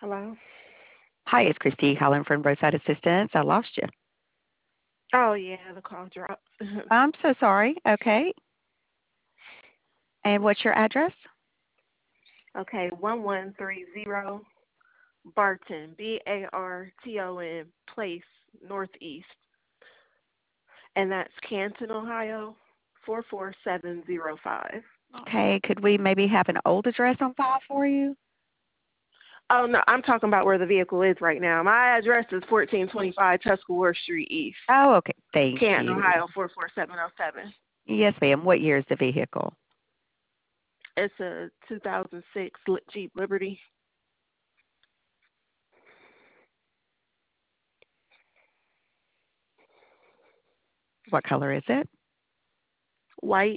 Hello? Hi, it's Christy calling from Roadside Assistance. I lost you. Oh, yeah, the call dropped. I'm so sorry. Okay. And what's your address? Okay, 1130 Barton, Barton Place, Northeast. And that's Canton, Ohio, 44705. Okay. Could we maybe have an old address on file for you? Oh, no, I'm talking about where the vehicle is right now. My address is 1425 Tuscarora Street East, Oh, okay. Thank Canton, you. Ohio, 44707. Yes, ma'am. What year is the vehicle? It's a 2006 Jeep Liberty, What color is it? white.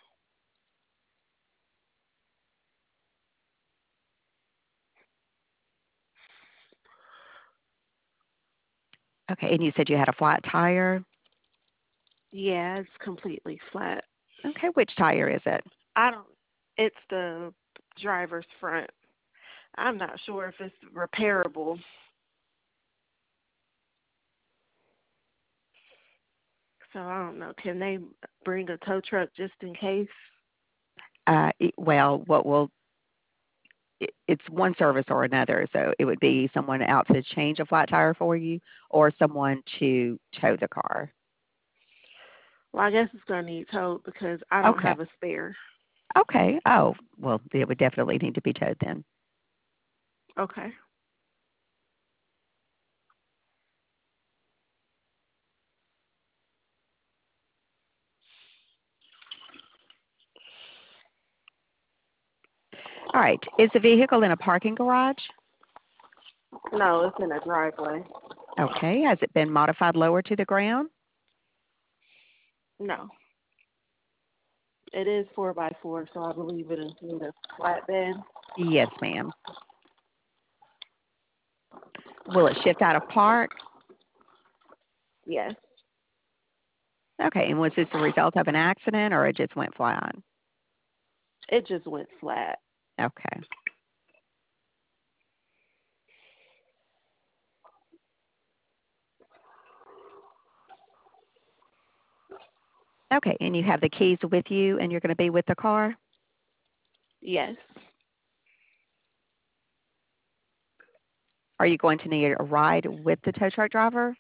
Okay. And you said you had a flat tire? Yeah, it's completely flat. Okay. Which tire is it? I don't, it's the driver's front. I'm not sure if it's repairable. So I don't know. Can they bring a tow truck just in case? Well, it's one service or another. So it would be someone out to change a flat tire for you or someone to tow the car. Well, I guess it's going to need towed because I don't Okay. have a spare. Okay. Oh, well, it would definitely need to be towed then. Okay. All right. Is the vehicle in a parking garage? No, it's in a driveway. Okay. Has it been modified lower to the ground? No. It is 4x4, so I believe it includes a flatbed. Yes, ma'am. Will it shift out of park? Yes. Okay. And was this a result of an accident or it just went flat? It just went flat. Okay. Okay. And you have the keys with you and you're going to be with the car? Yes. Are you going to need a ride with the tow truck driver?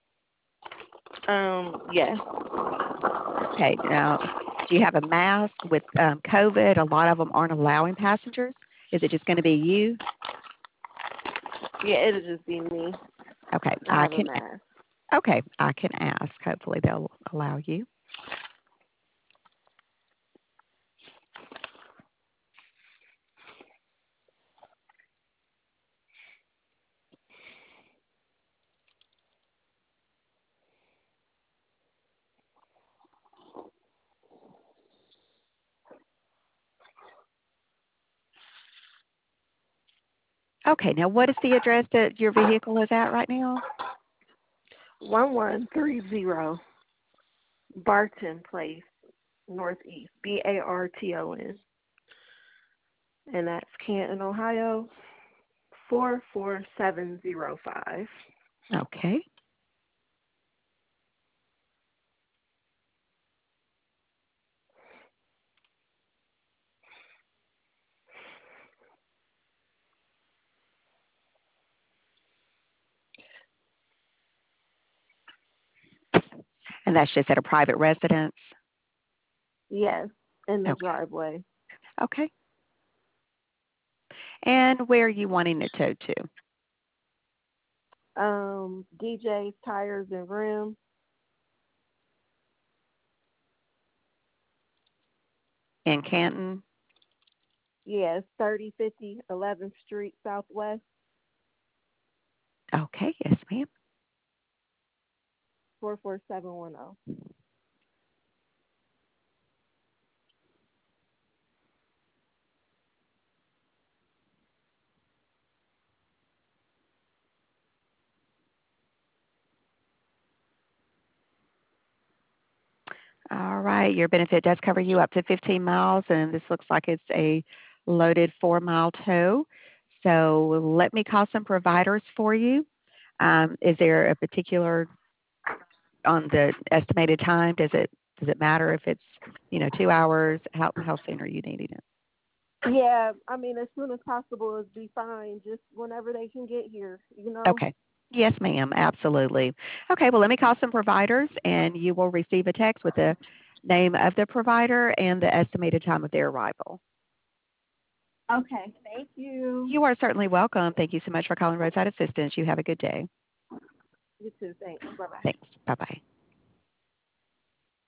Yes. Okay. Now, do you have a mask with COVID? A lot of them aren't allowing passengers. Is it just going to be you? Yeah, it'll just be me. Okay. I have a mask. I can ask. Hopefully they'll allow you. Okay. Now, what is the address that your vehicle is at right now? 1130 Barton Place, Northeast. Barton. And that's Canton, Ohio, 44705. Okay. And that's just at a private residence? Yes, in the Okay. driveway. Okay. And where are you wanting it towed to? DJ's Tires and Rims. In Canton? Yes, 3050 11th Street Southwest, Okay. Yes, ma'am. 44710. All right. Your benefit does cover you up to 15 miles, and this looks like it's a loaded 4-mile tow. So let me call some providers for you. Is there a particular on the estimated time? Does it matter if it's 2 hours? How soon are you needing it? Yeah, I mean, as soon as possible would be fine. Just whenever they can get here, Okay. Yes, ma'am. Absolutely. Okay. Well, let me call some providers, and you will receive a text with the name of the provider and the estimated time of their arrival. Okay, thank you. You are certainly welcome. Thank you so much for calling Roadside Assistance. You have a good day. You too. Thanks. Bye-bye. Thanks. Bye-bye.